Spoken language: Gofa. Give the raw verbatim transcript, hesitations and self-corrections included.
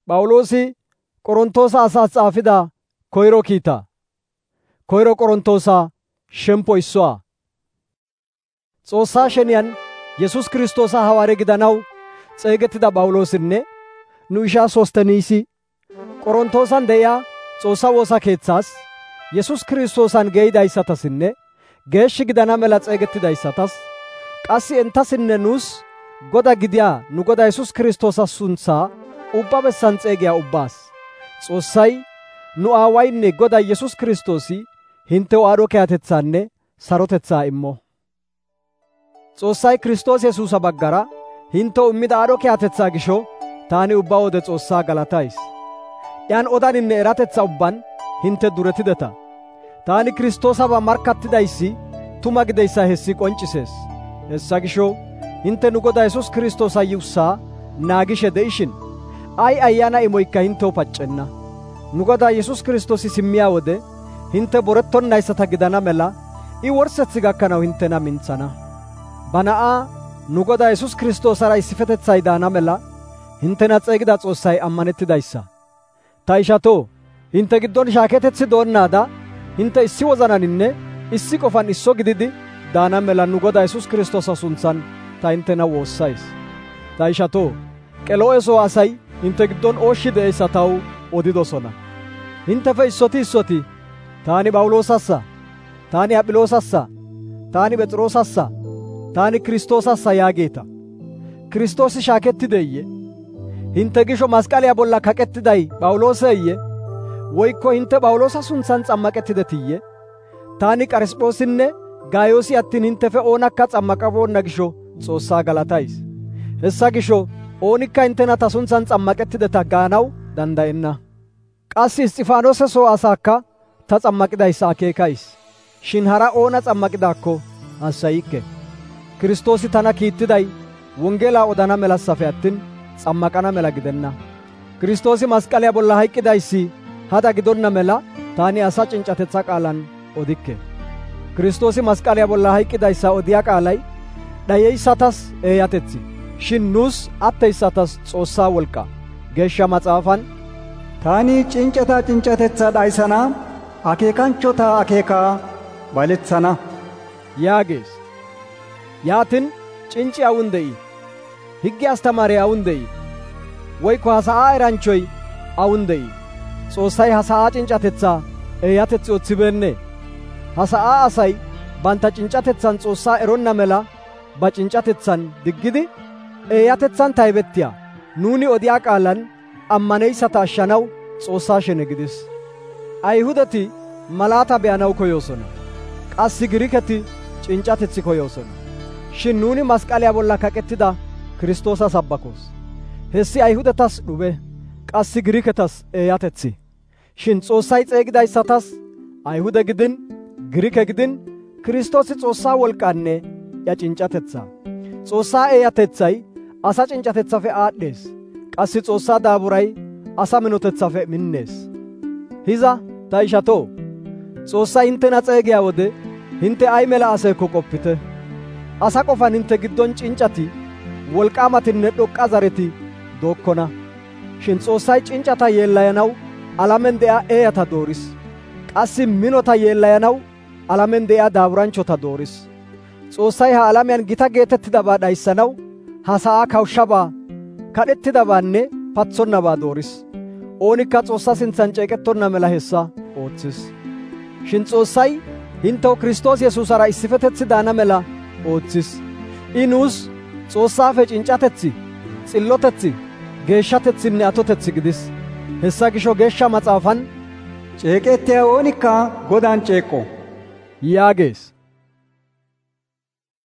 Phawuloosi Qorontoosa asaas xaafida koyro kiitaa. Koyro Qorontoosa shemppo issuwaa. Xoossaa sheniyan Yesus Kiristoosa hawaare gidanaw xeegettida Phawuloosinne nu ishaa Sosteniisi Qorontoosan de'iyaa Xoossa woosa keetsaas Yesus Kiristoosan geeyidaysatassinne geeshshi gidana mela xeegettidayssatas qassi entassinne nuus Goda gidiyaa nu Godaa Yesus Kiristoosa suntsaa ubba bessan xeegiyaa ubbaas Xoossay nu aawaynne Goday Yesus Kiristoosi hintew aadho kehatetsaanne sarotetsaa immo. Xoossay Kiristoos Yesuusa baggara hintew immida aadho kehatetsaa gisho taani ubba wode Xoossaa galatays. Yan odaninne eratetsa ubban hinte duretideta. Taani Kiristoosaba markkattidayssi tuma gideyssa hessi qoncisees. Hessa gisho hinte nu Godaa Yesus Kiristoosa yuussaa naagishe de'ishin ay ayyaana imoykka hintew paccenna. Nu Godaa Yesus Kiristoosi simmiyaa wode hinte borettonnayssata gidana mela I worsetsi gakkanaw hintena minthana. Ba na'aa nu Godaa Yesus Kiristoosara issifetethay daana mela hintena xeegida Xoossay ammanettidayssa. Ta ishatoo, hinte giddon shaaketetsi doonnaada hinte issi wozananinne issi qofan isso gididi daana mela nu Godaa Yesus Kiristoosa suntsan ta hintena woossays. Ta ishatoo, Qeloo'e soo asay hinte giddon ooshshi de'eyssa taw odidosona. Hintefe issoti issoti taani Phawuloosassa, taani Aphiloosassa, taani Phexroosassa, taani Kiristoosassa yaageeta. Kiristoosi shaakettideeyye? Hinte gisho masqaliyaa bolla kaqettiday Phawulooseeyye? Woykko hinte Phawuloosa suntsan xammaqettidetiyye? Taani Qarisphoosinne Gaayoosi attin hintefe oonakka xammaqaboonna gisho Xoossaa galatays. Hessa gisho oonikka hintena ta suntsan xammaqettideta gaanaw danda'enna. Qassi Isxifaanoose soo asaakka ta xammaqidayssa akeekays. Shin hara oona xammaqidaakko hassayikke. Kiristoosi tana kiittiday wongelaa odana melassafe attin xammaqana mela gidenna. Kiristoosi masqaliyaa bolla hayqqidayssi hada gidonna mela taani asa cinccatetsa qaalan odikke. Kiristoosi masqaliyaa bolla hayqqidayssa odiyaa qaalay dhayeyssatas eeyatetsi. Shin nuus atteyssatas Xoossaa wolqa. Geeshsha Maxaafan taani cinccata cinccatetsa dhayssana akeekanchchota akeekaa baletsana yaagees. Yaatin cincci awun de'ii? Higgi astamaaree awun de'ii? Woykko hasa'aa eranchchoy awun de'ii? Xoossay hasa'aa cinccatetsaa eeyatetsi oothibeennee? Hasa'aa asay bantta cinccatetsan Xoossaa eronna mela ba cinccatetsan diggidi eeyatetsan taybettiyaa nuuni odiyaa qaalan ammaneyssata ashshanaw Xoossaa shene gidis. Ayihudati malaata be'anaw koyoosona. Qassi Giriiketi cinccatetsi koyoosona. Shin nuuni masqaliyaa bolla kaqettida Kiristoosa sabbakoos. Hessi Ayihudatas dhube, qassi Giriiketas eeyatetsi. Shin Xoossay xeegidayssatas Ayihude gidin, Giriike gidin, Kiristoosi Xoossaa wolqaanne ya cinccatetsaa. Xoossaa eeyatetsay asa cinccatetsafe aadhdhees. Qassi Xoossaa daaburay asa minotetsafe minnees. Hiza ta ishatoo, Xoossay hinttena xeegiyaa wode hintte ay mela aseekko qoppite. Asa qofan hintte giddon cinccati, wolqaamatinne dhoqqa zareti dookkona. Shin Xoossay cinccata yeellayanaw alamen de'iyaa eeyata dooris. Qassi minota yeellayanaw alamen de'iyaa daaburanchchota dooris. Xoossay ha alamiyaan gita geetettidabaa dhayssanaw ha sa'aa kawushshabaa, kadhettidabaanne patsonnabaa dooris. Oonikka Xoossaa sintsan ceeqettonna mela hessa ooththis. Shin Xoossay hintew Kiristoos Yesuusara issifetetsi daana mela ooththis. I nuus Xoossaafe cinccatetsi, xillotetsi, geeshshatetsinne atotetsi gidis. Hessa gisho Geeshsha Maxaafan ceeqettiyaa oonikka Godaan ceeqqo yaagees.